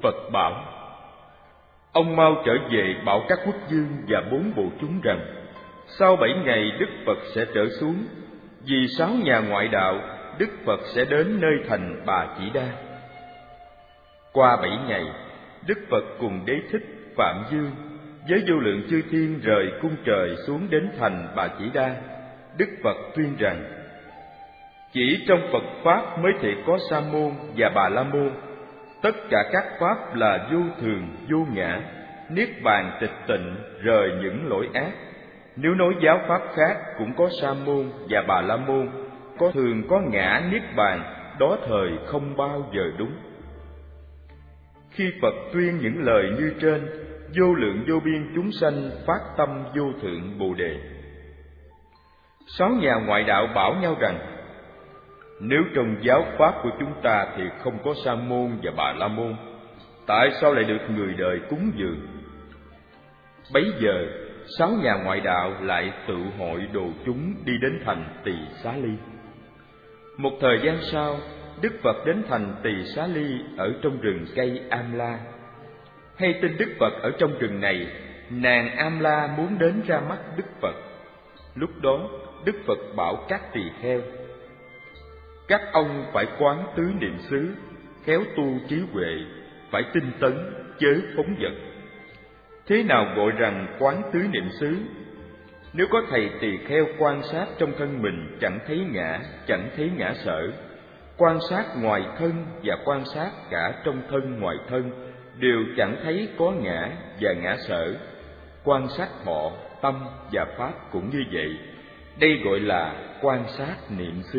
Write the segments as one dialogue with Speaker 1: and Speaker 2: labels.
Speaker 1: Phật bảo: ông mau trở về bảo các quốc vương và 4 bộ chúng rằng, sau 7 ngày Đức Phật sẽ trở xuống, vì 6 nhà ngoại đạo Đức Phật sẽ đến nơi thành Bà Chỉ Đa. Qua 7 ngày, Đức Phật cùng Đế Thích, Phạm Dương với vô lượng chư thiên rời cung trời xuống đến thành Bà Chỉ Đa. Đức Phật tuyên rằng: chỉ trong Phật Pháp mới thể có Sa môn và Bà La môn. Tất cả các Pháp là vô thường, vô ngã, niết bàn tịch tịnh, rời những lỗi ác. Nếu nói giáo Pháp khác cũng có Sa môn và Bà La môn, có thường có ngã niết bàn, đó thời không bao giờ đúng. Khi Phật tuyên những lời như trên, vô lượng vô biên chúng sanh phát tâm vô thượng Bồ Đề. 6 nhà ngoại đạo bảo nhau rằng: nếu trong giáo Pháp của chúng ta thì không có Sa môn và Bà La môn, tại sao lại được người đời cúng dường? Bấy giờ 6 nhà ngoại đạo lại tự hội đồ chúng đi đến thành Tỳ Xá Ly. Một thời gian sau, Đức Phật đến thành Tỳ Xá Ly ở trong rừng cây Am La. Hay tin Đức Phật ở trong rừng này, nàng Am La muốn đến ra mắt Đức Phật. Lúc đó Đức Phật bảo các tỳ kheo: các ông phải quán tứ niệm xứ, khéo tu trí huệ, phải tinh tấn, chớ phóng dật. Thế nào gọi rằng quán tứ niệm xứ? Nếu có thầy tỳ kheo quan sát trong thân mình chẳng thấy ngã, chẳng thấy ngã sở, quan sát ngoài thân và quan sát cả trong thân ngoài thân đều chẳng thấy có ngã và ngã sở, quan sát thọ, tâm và pháp cũng như vậy. Đây gọi là quan sát niệm xứ.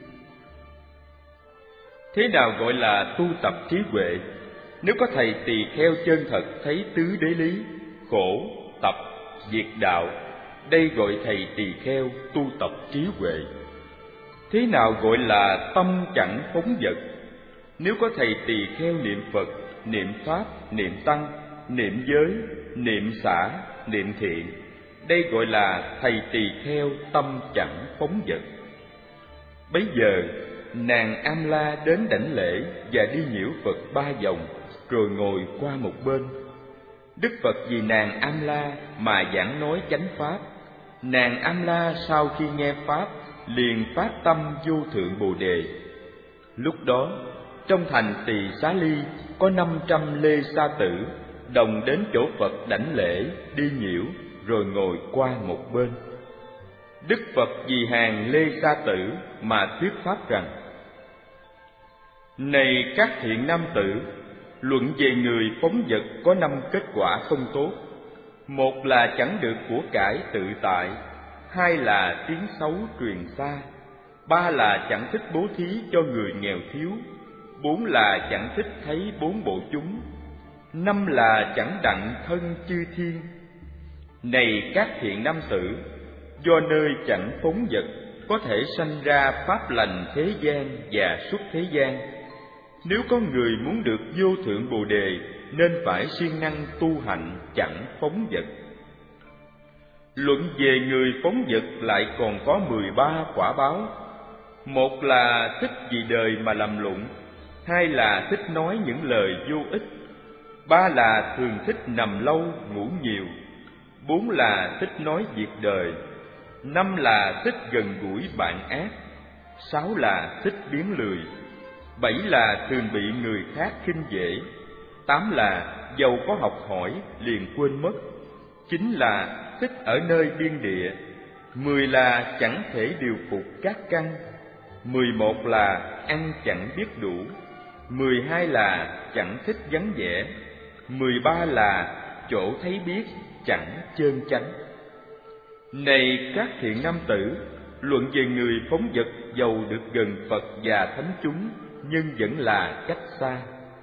Speaker 1: Thế nào gọi là tu tập trí huệ? Nếu có thầy tỳ kheo chân thật thấy tứ đế lý, khổ, tập, diệt đạo, đây gọi thầy tỳ kheo tu tập trí huệ. Thế nào gọi là tâm chẳng phóng dật? Nếu có thầy tỳ kheo niệm Phật, niệm Pháp, niệm Tăng, niệm giới, niệm xả, niệm thiện, đây gọi là thầy tỳ kheo tâm chẳng phóng dật. Bấy giờ nàng Am La đến đảnh lễ và đi nhiễu Phật 3 vòng, rồi ngồi qua một bên. Đức Phật vì nàng Am La mà giảng nói chánh pháp. Nàng Am La sau khi nghe pháp liền phát tâm vô thượng Bồ Đề. Lúc đó trong thành Tỳ Xá Ly có 500 lê sa tử đồng đến chỗ Phật đảnh lễ, đi nhiễu, rồi ngồi qua một bên. Đức Phật vì hàng lê sa tử mà thuyết pháp rằng: này các thiện nam tử, luận về người phóng dật có 5 kết quả không tốt. 1 là chẳng được của cải tự tại, 2 là tiếng xấu truyền xa, 3 là chẳng thích bố thí cho người nghèo thiếu, 4 là chẳng thích thấy 4 bộ chúng, 5 là chẳng đặng thân chư thiên. Này các thiện nam tử, do nơi chẳng phóng dật có thể sanh ra pháp lành thế gian và xuất thế gian. Nếu có người muốn được vô thượng Bồ Đề nên phải siêng năng tu hạnh chẳng phóng dật. Luận về người phóng dật lại còn có 13 quả báo. 1 là thích vì đời mà làm lụng, 2 là thích nói những lời vô ích, 3 là thường thích nằm lâu ngủ nhiều, 4 là thích nói việc đời, 5 là thích gần gũi bạn ác, 6 là thích biếng lười, 7 là thường bị người khác khinh dễ, 8 là dầu có học hỏi liền quên mất, 9 là thích ở nơi biên địa, 10 là chẳng thể điều phục các căn, 11 là ăn chẳng biết đủ, 12 là chẳng thích vắng vẻ, 13 là chỗ thấy biết chẳng chơn chánh. Này các thiện nam tử, luận về người phóng dật dầu được gần Phật và thánh chúng, nhưng vẫn là cách xa.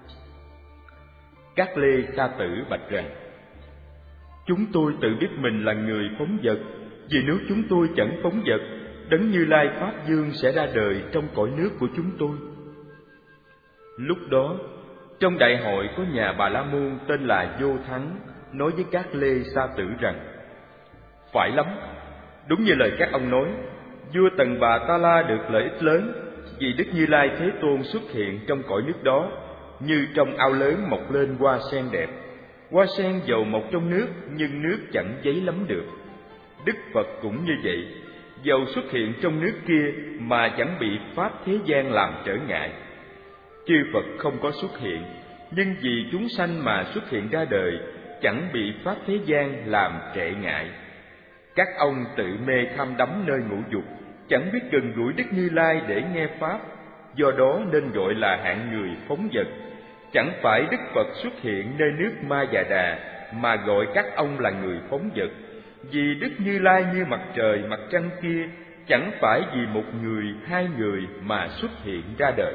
Speaker 1: Các lê sa tử bạch rằng: chúng tôi tự biết mình là người phóng dật, vì nếu chúng tôi chẳng phóng dật, Đấng Như Lai Pháp Dương sẽ ra đời trong cõi nước của chúng tôi. Lúc đó, trong đại hội có nhà Bà La Môn tên là Vô Thắng nói với các lê sa tử rằng: phải lắm, đúng như lời các ông nói, vua Tần Bà Ta La được lợi ích lớn, vì Đức Như Lai Thế Tôn xuất hiện trong cõi nước đó, như trong ao lớn mọc lên hoa sen đẹp. Hoa sen dầu mọc trong nước, nhưng nước chẳng dấy lắm được. Đức Phật cũng như vậy, dầu xuất hiện trong nước kia mà chẳng bị pháp thế gian làm trở ngại. Chư Phật không có xuất hiện, nhưng vì chúng sanh mà xuất hiện ra đời, chẳng bị pháp thế gian làm trệ ngại. Các ông tự mê tham đắm nơi ngũ dục, chẳng biết gần gũi Đức Như Lai để nghe pháp, do đó nên gọi là hạng người phóng dật. Chẳng phải Đức Phật xuất hiện nơi nước Ma Già Đà mà gọi các ông là người phóng dật, vì Đức Như Lai như mặt trời mặt trăng kia chẳng phải vì một người hai người mà xuất hiện ra đời.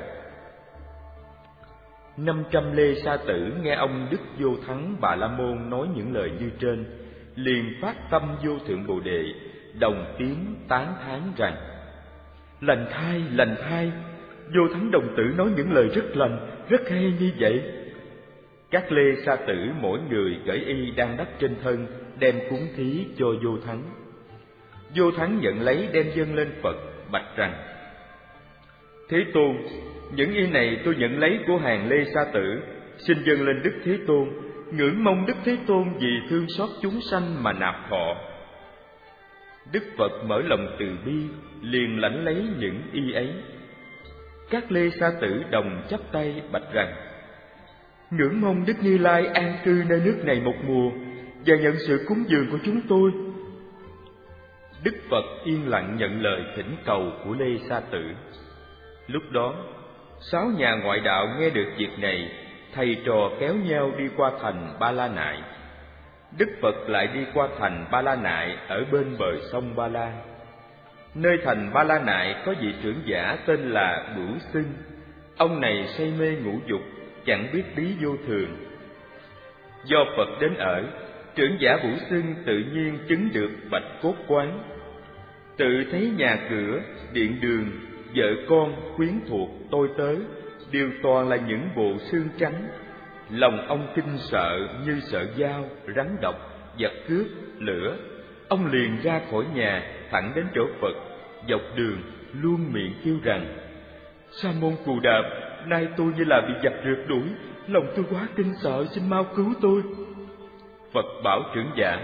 Speaker 1: 500 Lê Sa Tử nghe ông Đức Vô Thắng Bà La Môn nói những lời như trên, liền phát tâm vô thượng Bồ Đề, đồng tiếng tán thán rằng: lành thay, Vô Thắng đồng tử nói những lời rất lành, rất hay như vậy. Các Lê Sa Tử mỗi người cởi y đang đắp trên thân, đem cúng thí cho Vô Thắng. Vô Thắng nhận lấy đem dâng lên Phật, bạch rằng: Thế Tôn, những y này tôi nhận lấy của hàng Lê Sa Tử, xin dâng lên Đức Thế Tôn, ngưỡng mong Đức Thế Tôn vì thương xót chúng sanh mà nạp thọ. Đức Phật mở lòng từ bi, liền lãnh lấy những y ấy. Các Lê Sa Tử đồng chắp tay bạch rằng: ngưỡng mong Đức Như Lai an cư nơi nước này một mùa, và nhận sự cúng dường của chúng tôi. Đức Phật yên lặng nhận lời thỉnh cầu của Lê Sa Tử. Lúc đó, 6 nhà ngoại đạo nghe được việc này, thầy trò kéo nhau đi qua thành Ba La Nại. Đức Phật lại đi qua thành Ba La Nại ở bên bờ sông Ba La. Nơi thành Ba La Nại có vị trưởng giả tên là Bửu Xưng. Ông này say mê ngũ dục, chẳng biết lý vô thường. Do Phật đến ở, trưởng giả Bửu Xưng tự nhiên chứng được bạch cốt quán. Tự thấy nhà cửa, điện đường, vợ con, quyến thuộc, tôi tớ đều toàn là những bộ xương trắng. Lòng ông kinh sợ như sợ dao, rắn độc, vật cướp, lửa. Ông liền ra khỏi nhà, thẳng đến chỗ Phật, dọc đường luôn miệng kêu rằng: Sa môn Cù Đàm, nay tôi như là bị giặc rượt đuổi, lòng tôi quá kinh sợ, xin mau cứu tôi. Phật bảo trưởng giả: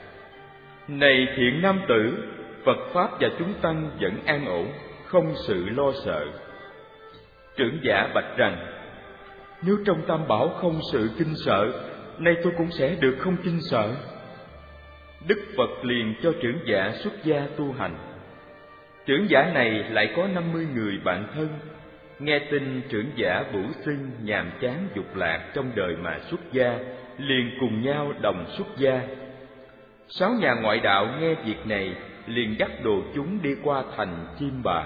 Speaker 1: Này thiện nam tử, Phật pháp và chúng tăng vẫn an ổn, không sự lo sợ. Trưởng giả bạch rằng: Nếu trong Tam Bảo không sự kinh sợ, nay tôi cũng sẽ được không kinh sợ. Đức Phật liền cho trưởng giả xuất gia tu hành. Trưởng giả này lại có 50 người bạn thân. Nghe tin trưởng giả Bửu Xưng nhàm chán dục lạc trong đời mà xuất gia, liền cùng nhau đồng xuất gia. 6 nhà ngoại đạo nghe việc này, liền dắt đồ chúng đi qua thành Chiêm Bà.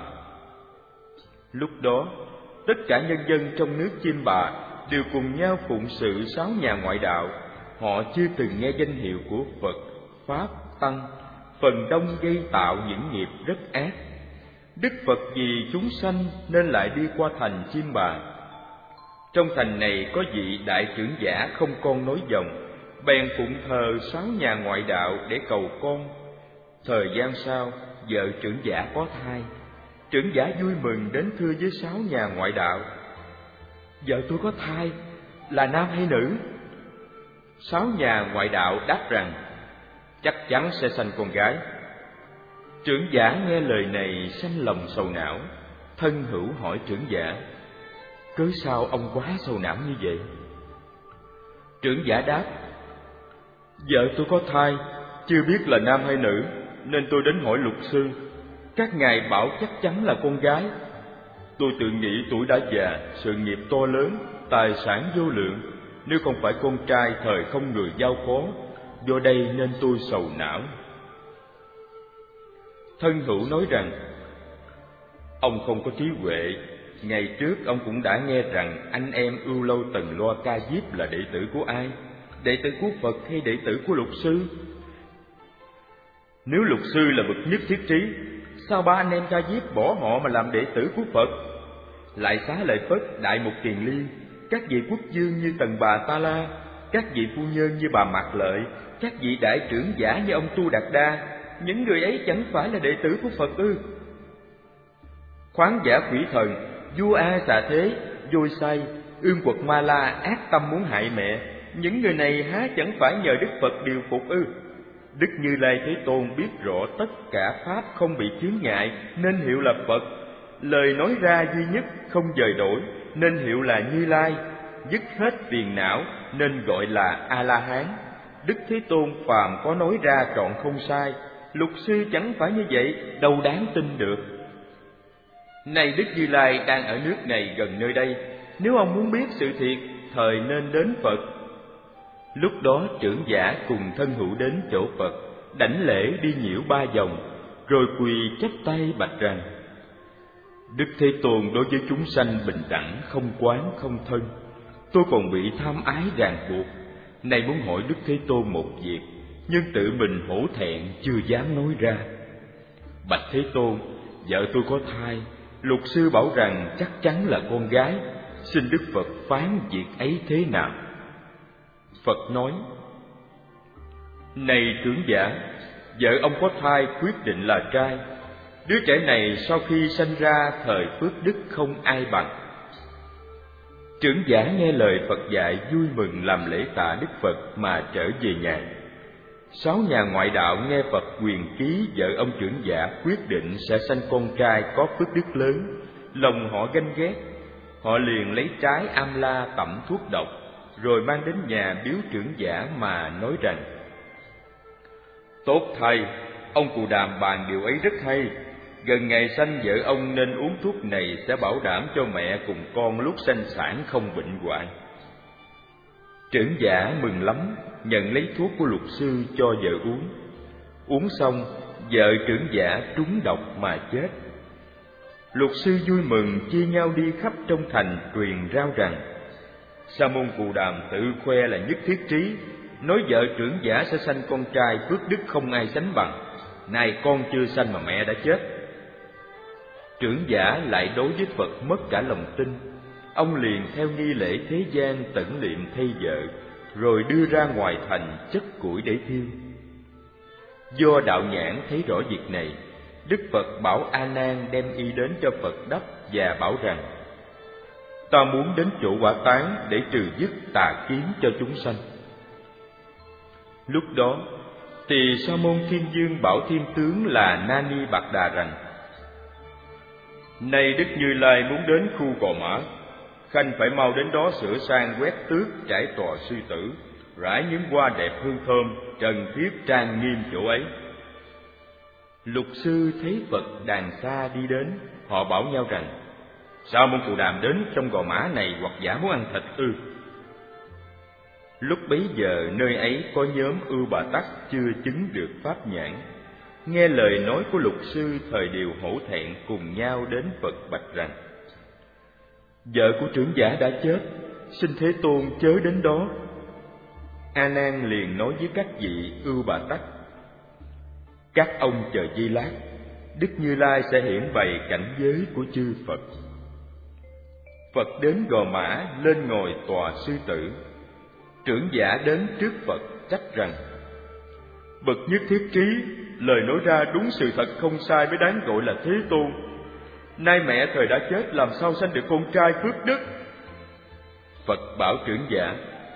Speaker 1: Lúc đó, tất cả nhân dân trong nước Chiêm Bà đều cùng nhau phụng sự 6 nhà ngoại đạo. Họ chưa từng nghe danh hiệu của Phật, Pháp, Tăng, phần đông gây tạo những nghiệp rất ác. Đức Phật vì chúng sanh nên lại đi qua thành Chiêm Bà. Trong thành này có vị đại trưởng giả không con nối dòng, bèn phụng thờ 6 nhà ngoại đạo để cầu con. Thời gian sau, vợ trưởng giả có thai. Trưởng giả vui mừng đến thưa với 6 nhà ngoại đạo: Vợ tôi có thai, là nam hay nữ? 6 nhà ngoại đạo đáp rằng: Chắc chắn sẽ sanh con gái. Trưởng giả nghe lời này sanh lòng sầu não. Thân hữu hỏi trưởng giả: Cớ sao ông quá sầu não như vậy? Trưởng giả đáp: Vợ tôi có thai, chưa biết là nam hay nữ, nên tôi đến hỏi luật sư. Các ngài bảo chắc chắn là con gái. Tôi tự nghĩ tuổi đã già, sự nghiệp to lớn, tài sản vô lượng, nếu không phải con trai thời không người giao phó, do đây nên tôi sầu não. Thân hữu nói rằng: Ông không có trí huệ. Ngày trước ông cũng đã nghe rằng anh em Ưu Lâu Tần Loa Ca Diếp là đệ tử của ai? Đệ tử của Phật hay đệ tử của luật sư? Nếu luật sư là bậc nhất thiết trí, sao 3 anh em Ca Diếp bỏ họ mà làm đệ tử của Phật? Lại Xá Lợi Phất, Đại Mục Kiền Liên, các vị quốc vương như Tần Bà Ta La, các vị phu nhân như bà Mạc Lợi, các vị đại trưởng giả như ông Tu Đạt Đa, những người ấy chẳng phải là đệ tử của Phật ư? Khoáng giả Quỷ Thần, vua A Xà Thế, Dôi Say, Ương Quật Ma La ác tâm muốn hại mẹ, những người này há chẳng phải nhờ Đức Phật điều phục ư? Đức Như Lai Thế Tôn biết rõ tất cả pháp không bị chướng ngại nên hiệu là Phật, lời nói ra duy nhất không dời đổi nên hiệu là Như Lai, dứt hết phiền não nên gọi là A La Hán. Đức Thế Tôn phàm có nói ra trọn không sai, lục sư chẳng phải như vậy, đâu đáng tin được. Này Đức Như Lai đang ở nước này gần nơi đây, nếu ông muốn biết sự thiệt, thời nên đến Phật. Lúc đó trưởng giả cùng thân hữu đến chỗ Phật, đảnh lễ đi nhiễu 3 vòng, rồi quỳ chắp tay bạch rằng: Đức Thế Tôn đối với chúng sanh bình đẳng, không quán không thân. Tôi còn bị tham ái ràng buộc, nay muốn hỏi Đức Thế Tôn một việc, nhưng tự mình hổ thẹn chưa dám nói ra. Bạch Thế Tôn, vợ tôi có thai, lục sư bảo rằng chắc chắn là con gái, xin Đức Phật phán việc ấy thế nào? Phật nói: Này trưởng giả, vợ ông có thai quyết định là trai. Đứa trẻ này sau khi sanh ra thời phước đức không ai bằng. Trưởng giả nghe lời Phật dạy vui mừng làm lễ tạ Đức Phật mà trở về nhà. 6 nhà ngoại đạo nghe Phật quyền ký vợ ông trưởng giả quyết định sẽ sanh con trai có phước đức lớn, lòng họ ganh ghét. Họ liền lấy trái am la tẩm thuốc độc, rồi mang đến nhà biếu trưởng giả mà nói rằng: Tốt thay, ông Cù Đàm bàn điều ấy rất hay. Gần ngày sanh vợ ông nên uống thuốc này sẽ bảo đảm cho mẹ cùng con lúc sanh sản không bệnh hoạn. Trưởng giả mừng lắm, nhận lấy thuốc của lục sư cho vợ uống. Uống xong, vợ trưởng giả trúng độc mà chết. Lục sư vui mừng chia nhau đi khắp trong thành truyền rao rằng: Sa môn Cù Đàm tự khoe là nhất thiết trí, nói vợ trưởng giả sẽ sanh con trai phước đức không ai sánh bằng. Nay con chưa sanh mà mẹ đã chết. Trưởng giả lại đối với Phật mất cả lòng tin. Ông liền theo nghi lễ thế gian tẩn liệm thay vợ, rồi đưa ra ngoài thành chất củi để thiêu. Do đạo nhãn thấy rõ việc này, Đức Phật bảo A Nan đem y đến cho Phật đắp và bảo rằng: Ta muốn đến chỗ quả tán để trừ dứt tà kiến cho chúng sanh. Lúc đó thì Sa môn Thiên Dương bảo Thiên Tướng là Na Ni Bạc Đà rằng: Nay Đức Như Lai muốn đến khu Gò Mã, khanh phải mau đến đó sửa sang quét tước trải tòa sư tử, rải những hoa đẹp hương thơm, trần thiết trang nghiêm chỗ ấy. Lục sư thấy Phật đàn xa đi đến, họ bảo nhau rằng: Sao môn Cù Đàm đến trong Gò Mã này hoặc giả muốn ăn thịt ư? Lúc bấy giờ nơi ấy có nhóm Ưu Bà Tắc chưa chứng được pháp nhãn, nghe lời nói của lục sư thời đều hổ thẹn cùng nhau đến Phật bạch rằng: Vợ của trưởng giả đã chết, xin Thế Tôn chớ đến đó. A Nan liền nói với các vị Ưu Bà Tắc: Các ông chờ giây lát, Đức Như Lai sẽ hiển bày cảnh giới của chư Phật. Phật đến Gò Mã lên ngồi tòa sư tử. Trưởng giả đến trước Phật trách rằng: Bậc nhất thiết trí, lời nói ra đúng sự thật không sai mới đáng gọi là Thế Tôn. Nay mẹ thời đã chết, làm sao sanh được con trai phước đức? Phật bảo trưởng giả: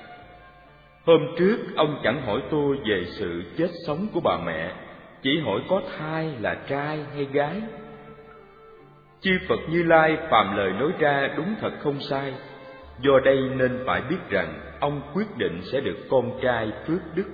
Speaker 1: Hôm trước ông chẳng hỏi tôi về sự chết sống của bà mẹ, chỉ hỏi có thai là trai hay gái. Chư Phật Như Lai phàm lời nói ra đúng thật không sai, do đây nên phải biết rằng ông quyết định sẽ được con trai phước đức.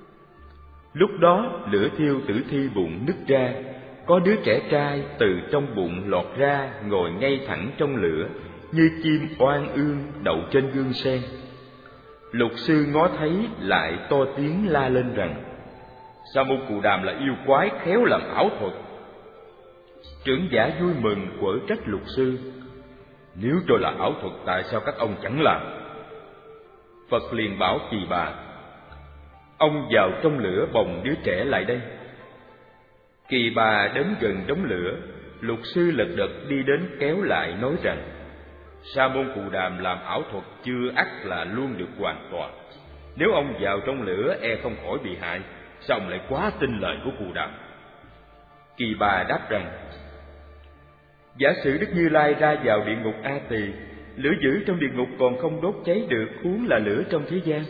Speaker 1: Lúc đó lửa thiêu tử thi bụng nứt ra, có đứa trẻ trai từ trong bụng lọt ra, ngồi ngay thẳng trong lửa, như chim oan ương đậu trên gương sen. Lục sư ngó thấy lại to tiếng la lên rằng: Sa môn Cù Đàm là yêu quái, khéo làm ảo thuật. Trưởng giả vui mừng quở trách lục sư: Nếu tôi là ảo thuật, tại sao các ông chẳng làm? Phật liền bảo Kỳ Bà: Ông vào trong lửa bồng đứa trẻ lại đây. Kỳ Bà đến gần đống lửa, lục sư lật đật đi đến kéo lại nói rằng: Sa môn Cù Đàm làm ảo thuật chưa ắt là luôn được hoàn toàn. Nếu ông vào trong lửa e không khỏi bị hại, sao ông lại quá tin lời của Cù Đàm? Kỳ Bà đáp rằng: Giả sử Đức Như Lai ra vào địa ngục A Tỳ, lửa dữ trong địa ngục còn không đốt cháy được, huống là lửa trong thế gian.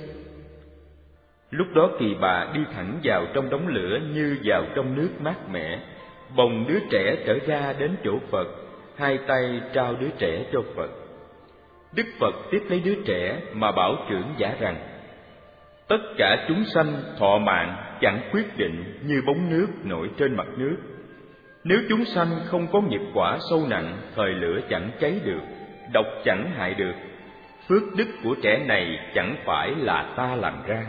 Speaker 1: Lúc đó Kỳ Bà đi thẳng vào trong đống lửa như vào trong nước mát mẻ, bồng đứa trẻ trở ra đến chỗ Phật, hai tay trao đứa trẻ cho Phật. Đức Phật tiếp lấy đứa trẻ mà bảo trưởng giả rằng: tất cả chúng sanh thọ mạng chẳng quyết định như bóng nước nổi trên mặt nước. Nếu chúng sanh không có nghiệp quả sâu nặng, thời lửa chẳng cháy được, độc chẳng hại được, phước đức của trẻ này chẳng phải là ta làm ra.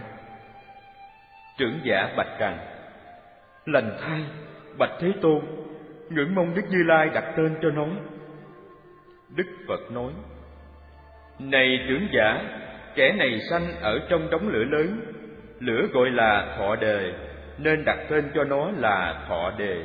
Speaker 1: Trưởng giả bạch rằng: lành thay, bạch Thế Tôn, ngưỡng mong Đức Như Lai đặt tên cho nó. Đức Phật nói: này trưởng giả, trẻ này sanh ở trong đống lửa lớn, lửa gọi là thọ đề, nên đặt tên cho nó là Thọ Đề.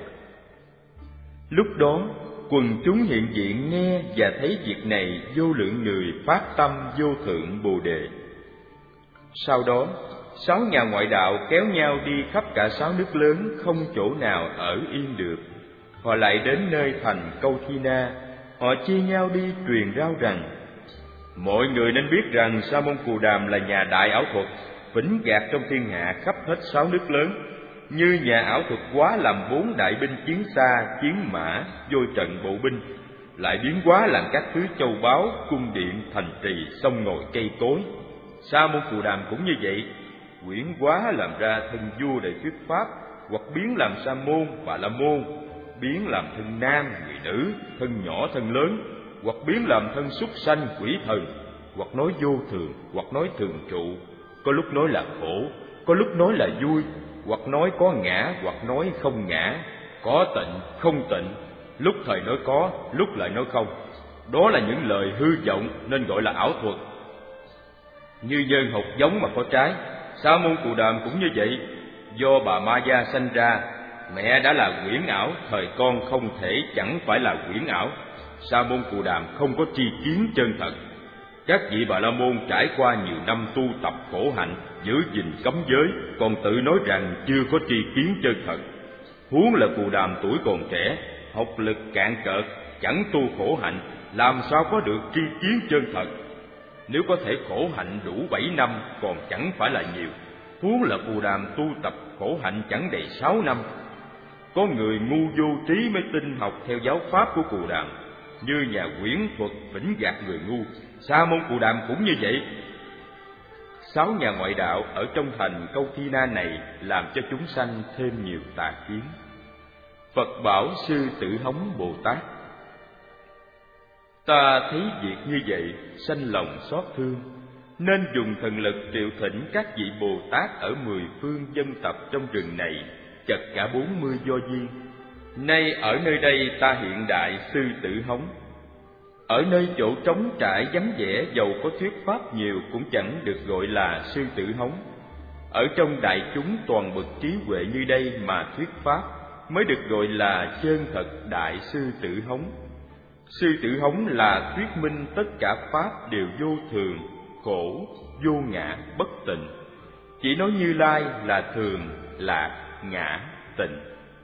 Speaker 1: Lúc đó quần chúng hiện diện nghe và thấy việc này, vô lượng người phát tâm vô thượng Bồ Đề. Sau đó 6 nhà ngoại đạo kéo nhau đi khắp cả 6 nước lớn, không chỗ nào ở yên được. Họ lại đến nơi thành Câu Thi Na, họ chia nhau đi truyền rao rằng: mọi người nên biết rằng Sa môn Cù Đàm là nhà đại ảo thuật, vĩnh gạt trong thiên hạ khắp hết 6 nước lớn. Như nhà ảo thuật hóa làm 4 đại binh chiến xa, chiến mã, vô trận bộ binh, lại biến hóa làm các thứ châu báu, cung điện, thành trì, sông ngòi, cây cối. Sa môn Cù Đàm cũng như vậy, quyển hóa làm ra thân vua để thuyết pháp, hoặc biến làm sa môn, bà la môn, biến làm thân nam, người nữ, thân nhỏ, thân lớn, hoặc biến làm thân súc sanh, quỷ thần, hoặc nói vô thường, hoặc nói thường trụ, có lúc nói là khổ, có lúc nói là vui, hoặc nói có ngã, hoặc nói không ngã, có tịnh, không tịnh, lúc thời nói có, lúc lại nói không. Đó là những lời hư vọng nên gọi là ảo thuật. Như nhơn hột giống mà có trái, Sa môn Cù Đàm cũng như vậy. Do bà Ma Gia sanh ra, mẹ đã là quyển ảo, thời con không thể chẳng phải là quyển ảo. Sa môn Cù Đàm không có tri kiến chân thật. Các vị Bà La Môn trải qua nhiều năm tu tập khổ hạnh, giữ gìn cấm giới, còn tự nói rằng chưa có tri kiến chân thật. Huống là Cù Đàm tuổi còn trẻ, học lực cạn cợt, chẳng tu khổ hạnh, làm sao có được tri kiến chân thật. Nếu có thể khổ hạnh đủ 7 năm còn chẳng phải là nhiều, huống là Cù Đàm tu tập khổ hạnh chẳng đầy 6 năm. Có người ngu vô trí mới tin học theo giáo pháp của Cù Đàm, như nhà quyển thuật vĩnh gạt người ngu. Sa môn Cù Đàm cũng như vậy. 6 nhà ngoại đạo ở trong thành Câu Thi Na này làm cho chúng sanh thêm nhiều tà kiến. Phật bảo Sư Tử Hống Bồ Tát: ta thấy việc như vậy, sanh lòng xót thương, nên dùng thần lực triệu thỉnh các vị Bồ Tát ở 10 phương dân tập trong rừng này, chật cả 40 do duyên. Nay ở nơi đây ta hiện đại Sư Tử Hống. Ở nơi chỗ trống trải vắng vẻ, dầu có thuyết pháp nhiều cũng chẳng được gọi là Sư Tử Hống. Ở trong đại chúng toàn bậc trí huệ như đây mà thuyết pháp, mới được gọi là chân thật đại Sư Tử Hống. Sư Tử Hống là thuyết minh tất cả pháp đều vô thường, khổ, vô ngã, bất tịnh. Chỉ nói Như Lai là thường, lạc, ngã, tịnh.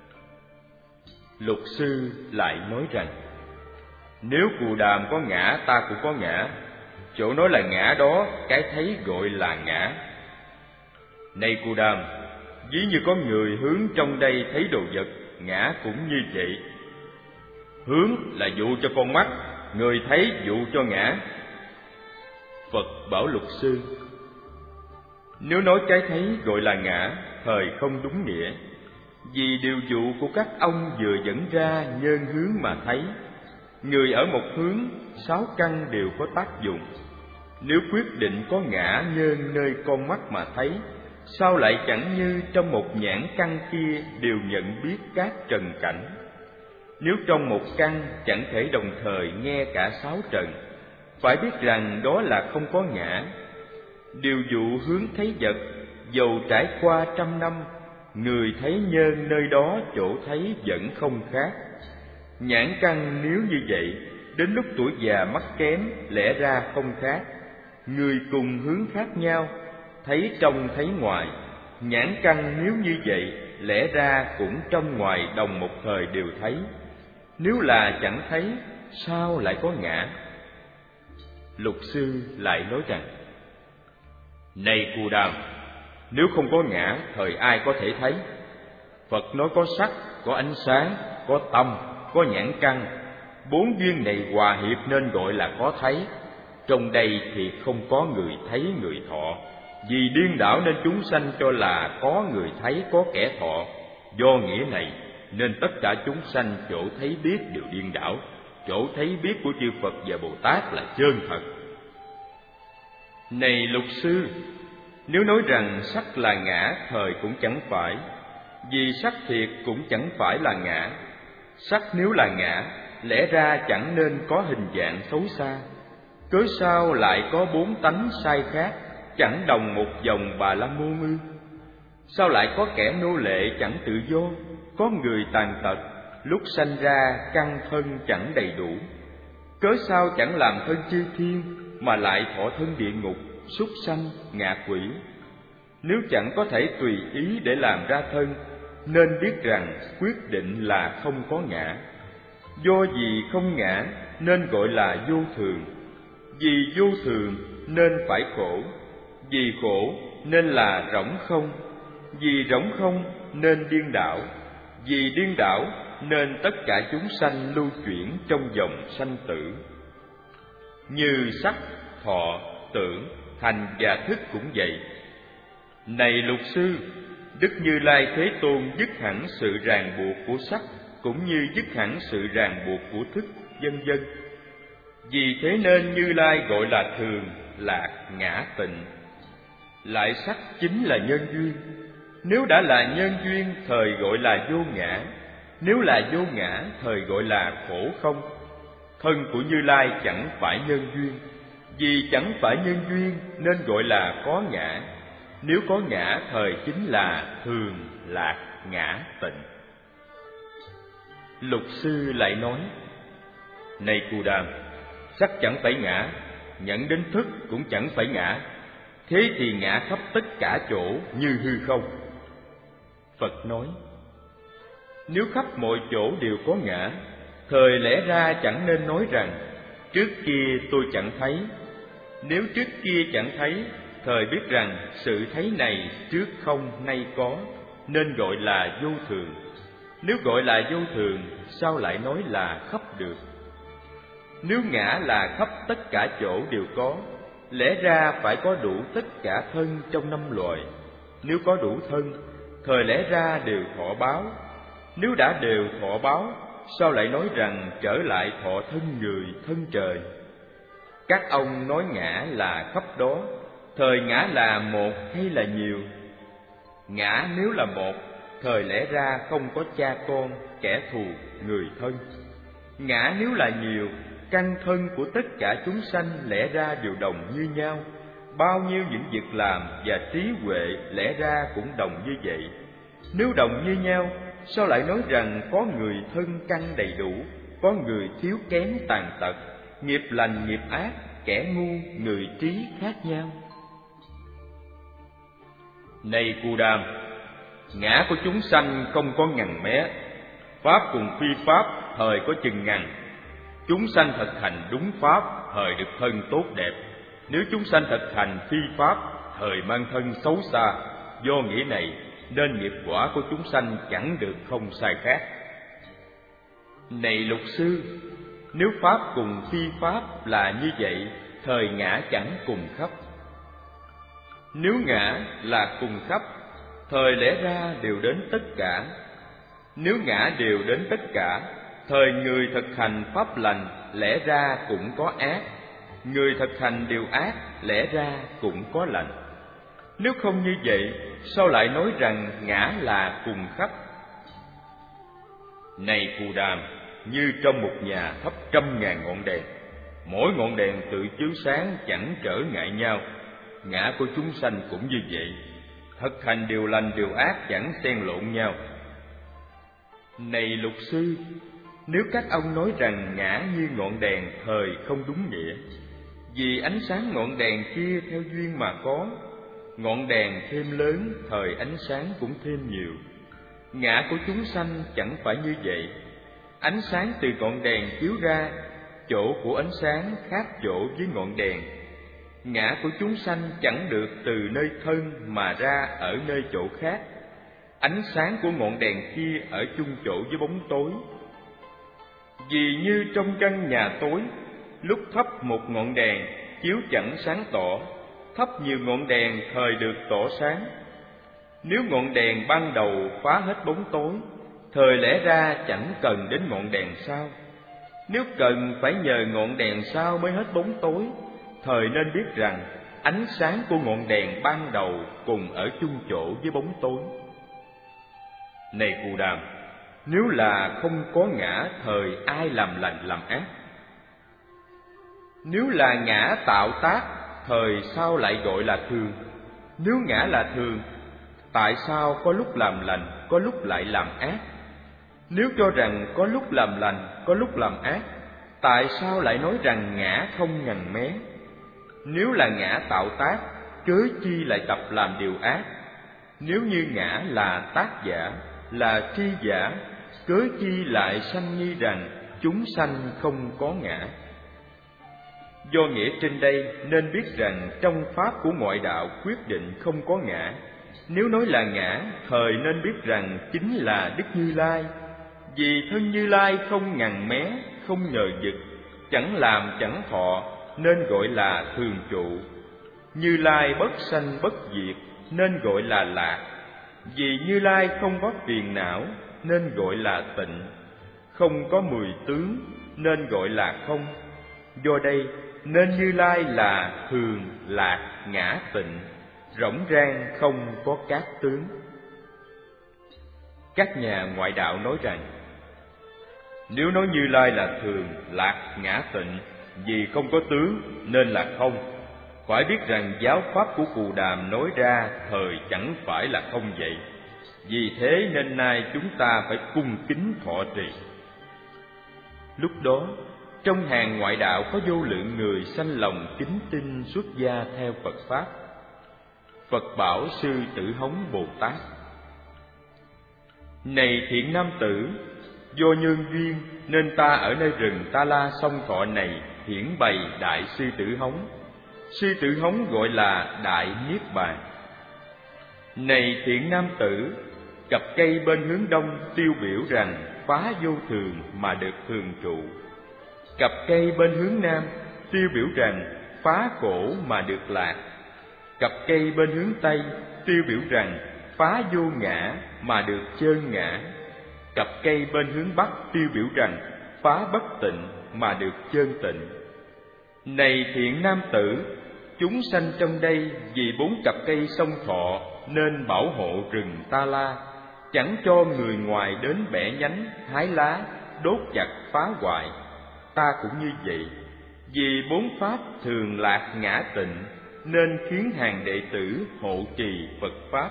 Speaker 1: Lục sư lại nói rằng: nếu Cù Đàm có ngã, ta cũng có ngã. Chỗ nói là ngã đó, cái thấy gọi là ngã. Này Cù Đàm, ví như có người hướng trong đây thấy đồ vật, ngã cũng như vậy. Hướng là dụ cho con mắt, người thấy dụ cho ngã. Phật bảo Lục sư: nếu nói cái thấy gọi là ngã, thời không đúng nghĩa. Vì điều dụ của các ông vừa dẫn ra nhân hướng mà thấy. Người ở một hướng, 6 căn đều có tác dụng. Nếu quyết định có ngã nhân nơi con mắt mà thấy, sao lại chẳng như trong một nhãn căn kia đều nhận biết các trần cảnh? Nếu trong một căn chẳng thể đồng thời nghe cả 6 trần, phải biết rằng đó là không có ngã. Điều dụ hướng thấy vật, dầu trải qua 100 năm, người thấy nhân nơi đó chỗ thấy vẫn không khác. Nhãn căn nếu như vậy, đến lúc tuổi già mắt kém, lẽ ra không khác. Người cùng hướng khác nhau, thấy trong thấy ngoài. Nhãn căn nếu như vậy, lẽ ra cũng trong ngoài đồng một thời đều thấy. Nếu là chẳng thấy, sao lại có ngã? Lục sư lại nói rằng: Này Cù Đàm, nếu không có ngã, thời ai có thể thấy? Phật nói có sắc, có ánh sáng, có tâm, có nhãn căn. Bốn duyên này hòa hiệp nên gọi là có thấy. Trong đây thì không có người thấy người thọ. Vì điên đảo nên chúng sanh cho là có người thấy, có kẻ thọ. Do nghĩa này nên tất cả chúng sanh chỗ thấy biết đều điên đảo. Chỗ thấy biết của chư Phật và Bồ Tát là chân thật. Này Lục sư, nếu nói rằng sắc là ngã, thời cũng chẳng phải. Vì sắc thiệt cũng chẳng phải là ngã. Sắc nếu là ngã, lẽ ra chẳng nên có hình dạng xấu xa. Cớ sao lại có bốn tánh sai khác, chẳng đồng một dòng Bà La Môn ư? Sao lại có kẻ nô lệ chẳng tự do, có người tàn tật, lúc sanh ra căn thân chẳng đầy đủ? Cớ sao chẳng làm thân chư thiên, mà lại thọ thân địa ngục, súc sanh, ngạ quỷ? Nếu chẳng có thể tùy ý để làm ra thân, nên biết rằng quyết định là không có ngã. Do vì không ngã nên gọi là vô thường. Vì vô thường nên phải khổ. Vì khổ nên là rỗng không. Vì rỗng không nên điên đảo. Vì điên đảo nên tất cả chúng sanh lưu chuyển trong dòng sanh tử. Như sắc, thọ, tưởng, hành và thức cũng vậy. Này Lục sư, Đức Như Lai Thế Tôn dứt hẳn sự ràng buộc của sắc, cũng như dứt hẳn sự ràng buộc của thức, vân vân. Vì thế nên Như Lai gọi là thường, lạc, ngã, tịnh. Lại sắc chính là nhân duyên. Nếu đã là nhân duyên, thời gọi là vô ngã. Nếu là vô ngã, thời gọi là khổ không. Thân của Như Lai chẳng phải nhân duyên. Vì chẳng phải nhân duyên nên gọi là có ngã. Nếu có ngã, thời chính là thường, lạc, ngã, tịnh. Lục sư lại nói: Này Cù Đàm, sắc chẳng phải ngã, nhận đến thức cũng chẳng phải ngã. Thế thì ngã khắp tất cả chỗ như hư không. Phật nói: Nếu khắp mọi chỗ đều có ngã, thời lẽ ra chẳng nên nói rằng trước kia tôi chẳng thấy. Nếu trước kia chẳng thấy, thời biết rằng sự thấy này trước không nay có, nên gọi là vô thường. Nếu gọi là vô thường, sao lại nói là khắp được? Nếu ngã là khắp tất cả chỗ đều có, lẽ ra phải có đủ tất cả thân trong năm loài. Nếu có đủ thân, thời lẽ ra đều thọ báo. Nếu đã đều thọ báo, sao lại nói rằng trở lại thọ thân người, thân trời? Các ông nói ngã là khắp đó, thời ngã là một hay là nhiều? Ngã nếu là một, thời lẽ ra không có cha con, kẻ thù, người thân. Ngã nếu là nhiều, căn thân của tất cả chúng sanh lẽ ra đều đồng như nhau. Bao nhiêu những việc làm và trí huệ lẽ ra cũng đồng như vậy. Nếu đồng như nhau, sao lại nói rằng có người thân căn đầy đủ, có người thiếu kém tàn tật, nghiệp lành nghiệp ác, kẻ ngu, người trí khác nhau? Này Cù Đàm, ngã của chúng sanh không có ngần mé. Pháp cùng phi pháp thời có chừng ngàn. Chúng sanh thực hành đúng pháp, thời được thân tốt đẹp. Nếu chúng sanh thực hành phi pháp, thời mang thân xấu xa. Do nghĩa này nên nghiệp quả của chúng sanh chẳng được không sai khác. Này Lục sư, nếu pháp cùng phi pháp là như vậy, thời ngã chẳng cùng khắp. Nếu ngã là cùng khắp, thời lẽ ra đều đến tất cả. Nếu ngã đều đến tất cả, thời người thực hành pháp lành lẽ ra cũng có ác, người thực hành điều ác lẽ ra cũng có lành. Nếu không như vậy, sao lại nói rằng ngã là cùng khắp? Này Cù Đàm, như trong một nhà thắp 100.000 ngọn đèn, mỗi ngọn đèn tự chiếu sáng chẳng trở ngại nhau. Ngã của chúng sanh cũng như vậy, thực hành điều lành điều ác chẳng xen lộn nhau. Này Lục sư, nếu các ông nói rằng ngã như ngọn đèn, thời không đúng nghĩa. Vì ánh sáng ngọn đèn kia theo duyên mà có. Ngọn đèn thêm lớn, thời ánh sáng cũng thêm nhiều. Ngã của chúng sanh chẳng phải như vậy. Ánh sáng từ ngọn đèn chiếu ra, chỗ của ánh sáng khác chỗ với ngọn đèn. Ngã của chúng sanh chẳng được từ nơi thân mà ra ở nơi chỗ khác. Ánh sáng của ngọn đèn kia ở chung chỗ với bóng tối. Vì như trong căn nhà tối, lúc thắp một ngọn đèn chiếu chẳng sáng tỏ, thắp nhiều ngọn đèn thời được tỏ sáng. Nếu ngọn đèn ban đầu phá hết bóng tối, thời lẽ ra chẳng cần đến ngọn đèn sau. Nếu cần phải nhờ ngọn đèn sau mới hết bóng tối, thời nên biết rằng ánh sáng của ngọn đèn ban đầu cùng ở chung chỗ với bóng tối. Này Cù Đàm, nếu là không có ngã, thời ai làm lành làm ác? Nếu là ngã tạo tác, thời sao lại gọi là thường? Nếu ngã là thường, tại sao có lúc làm lành, có lúc lại làm ác? Nếu cho rằng có lúc làm lành, có lúc làm ác, tại sao lại nói rằng ngã không ngần mé? Nếu là ngã tạo tác, cớ chi lại tập làm điều ác? Nếu như ngã là tác giả, là tri giả, cớ chi lại sanh nghi rằng chúng sanh không có ngã? Do nghĩa trên đây nên biết rằng trong pháp của ngoại đạo quyết định không có ngã. Nếu nói là ngã, thời nên biết rằng chính là Đức Như Lai. Vì thân Như Lai không ngằn mé, không nhờ vực, chẳng làm chẳng thọ, nên gọi là thường trụ. Như Lai bất sanh bất diệt, nên gọi là lạc. Vì Như Lai không có phiền não, nên gọi là tịnh. Không có 10 tướng, nên gọi là không. Do đây nên Như Lai là thường, lạc, ngã, tịnh, rỗng rang không có các tướng. Các nhà ngoại đạo nói rằng nếu nói Như Lai là thường, lạc, ngã, tịnh, vì không có tướng nên là không, phải biết rằng giáo pháp của Cù Đàm nói ra thời chẳng phải là không vậy. Vì thế nên nay chúng ta phải cung kính thọ trì. Lúc đó trong hàng ngoại đạo có vô lượng người sanh lòng kính tin xuất gia theo Phật pháp. Phật bảo Sư Tử Hống Bồ Tát: Này thiện nam tử, do nhân duyên nên ta ở nơi rừng Ta La Song Thọ này hiển bày Đại Sư Tử Hống. Sư Tử Hống gọi là Đại Niết Bàn. Này thiện nam tử, cặp cây bên hướng đông tiêu biểu rằng phá vô thường mà được thường trụ. Cặp cây bên hướng nam tiêu biểu rằng phá khổ mà được lạc. Cặp cây bên hướng tây tiêu biểu rằng phá vô ngã mà được chơn ngã. Cặp cây bên hướng bắc tiêu biểu rằng phá bất tịnh mà được chơn tịnh. Này thiện nam tử, chúng sanh trong đây vì 4 cặp cây song thọ nên bảo hộ rừng Ta La, chẳng cho người ngoài đến bẻ nhánh, hái lá, đốt chặt phá hoại. Ta cũng như vậy, vì 4 pháp thường, lạc, ngã, tịnh nên khiến hàng đệ tử hộ trì Phật pháp.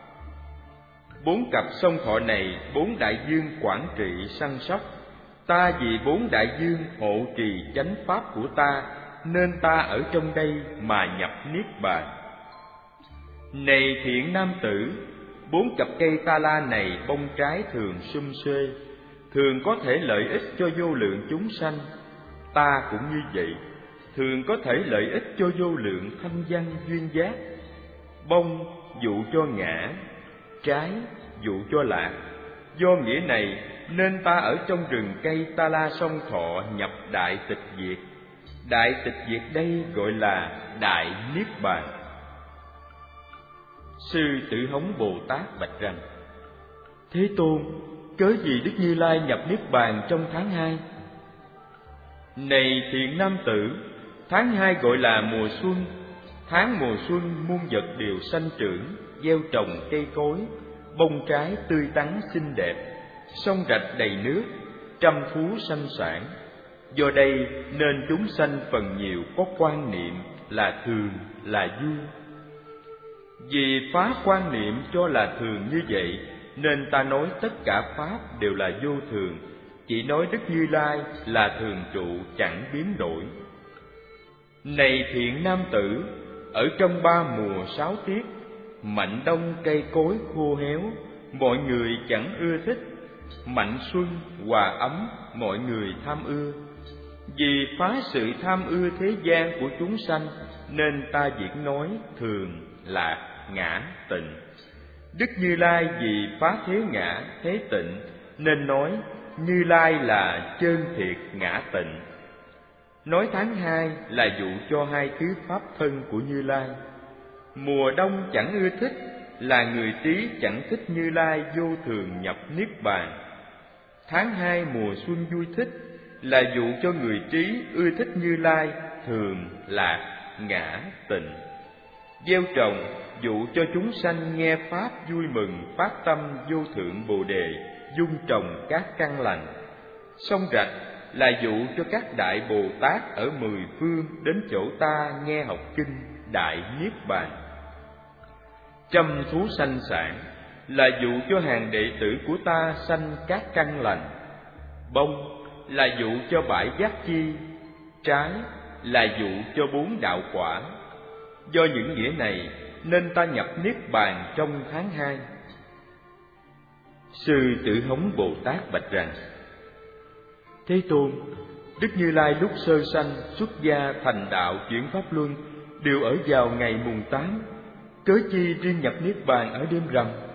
Speaker 1: 4 cặp song thọ này 4 đại dương quản trị săn sóc. Ta vì 4 đại dương hộ trì chánh pháp của ta, nên ta ở trong đây mà nhập niết bàn. Này thiện nam tử, 4 cặp cây Ta La này bông trái thường sum xuê, thường có thể lợi ích cho vô lượng chúng sanh. Ta cũng như vậy, thường có thể lợi ích cho vô lượng thanh văn duyên giác. Bông dụ cho ngã, trái dụ cho lạc. Do nghĩa này nên ta ở trong rừng cây Ta La Song Thọ nhập đại tịch diệt. Đại tịch diệt đây gọi là Đại Niết Bàn. Sư Tử Hống Bồ Tát bạch rằng: Thế Tôn, cớ gì Đức Như Lai nhập niết bàn trong tháng 2? Này thiện nam tử, tháng 2 gọi là mùa xuân. Tháng mùa xuân muôn vật đều sanh trưởng, gieo trồng cây cối, bông trái tươi tắn xinh đẹp, sông rạch đầy nước, trăm thú sanh sản. Do đây nên chúng sanh phần nhiều có quan niệm là thường, là vui. Vì phá quan niệm cho là thường như vậy, nên ta nói tất cả pháp đều là vô thường, chỉ nói Đức Như Lai là thường trụ chẳng biến đổi. Này thiện nam tử, ở trong 3 mùa 6 tiết, mạnh đông cây cối khô héo, mọi người chẳng ưa thích. Mạnh xuân, hòa ấm, mọi người tham ưa. Vì phá sự tham ưa thế gian của chúng sanh, nên ta diễn nói thường, lạc, ngã, tịnh. Đức Như Lai vì phá thế ngã, thế tịnh, nên nói Như Lai là chân thiệt ngã tịnh. Nói tháng 2 là dụ cho hai thứ pháp thân của Như Lai. Mùa đông chẳng ưa thích là người trí chẳng thích Như Lai vô thường nhập niết bàn. Tháng 2 mùa xuân vui thích là dụ cho người trí ưa thích Như Lai thường, lạc, ngã, tịnh. Gieo trồng dụ cho chúng sanh nghe pháp vui mừng, phát tâm vô thượng Bồ đề, dung trồng các căn lành. Sông rạch là dụ cho các đại Bồ Tát ở 10 phương đến chỗ ta nghe học kinh Đại Niết Bàn. Trăm thú sanh sản là dụ cho hàng đệ tử của ta sanh các căn lành. Bông là dụ cho bãi giác chi, trái là dụ cho 4 đạo quả. Do những nghĩa này nên ta nhập niết bàn trong tháng 2. Sư Tử Hống Bồ Tát bạch rằng: Thế Tôn, Đức Như Lai lúc sơ sanh xuất gia thành đạo chuyển pháp luân đều ở vào ngày mùng 8, cớ chi riêng nhập niết bàn ở đêm rằm?